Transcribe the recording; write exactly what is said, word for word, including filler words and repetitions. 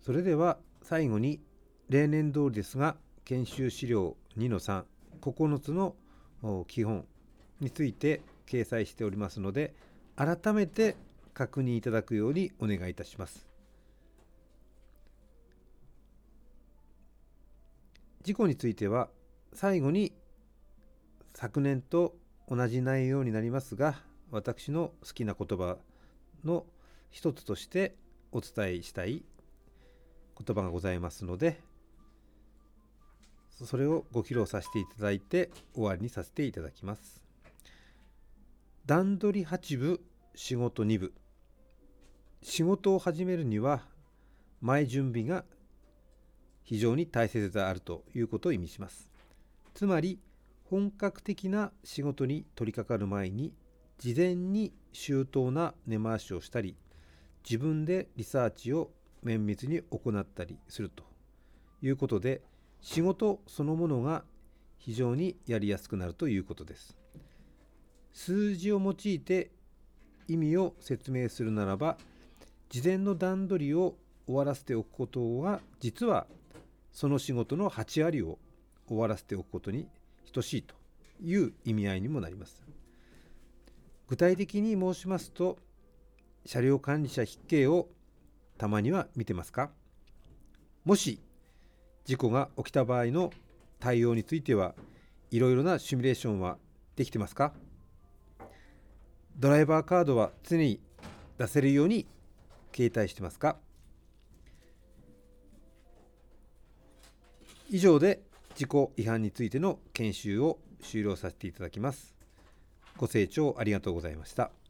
それでは最後に例年通りですが研修資料 にのさん、ここのつの基本について掲載しておりますので、改めて確認いただくようにお願いいたします。事故については最後に昨年と同じ内容になりますが、私の好きな言葉の一つとしてお伝えしたい言葉がございますので、それをご披露させていただいて終わりにさせていただきます。段取りはちぶ、仕事にぶ。仕事を始めるには前準備が非常に大切であるということを意味します。つまり本格的な仕事に取り掛かる前に事前に周到な根回しをしたり、自分でリサーチを綿密に行ったりするということで、仕事そのものが非常にやりやすくなるということです。数字を用いて意味を説明するならば、事前の段取りを終わらせておくことは実はその仕事のはちわりを終わらせておくことに等しいという意味合いにもなります。具体的に申しますと、車両管理者筆記をたまには見てますか？もし事故が起きた場合の対応についてはいろいろなシミュレーションはできてますか？ドライバーカードは常に出せるように携帯してますか？以上で事故違反についての研修を終了させていただきます。ご清聴ありがとうございました。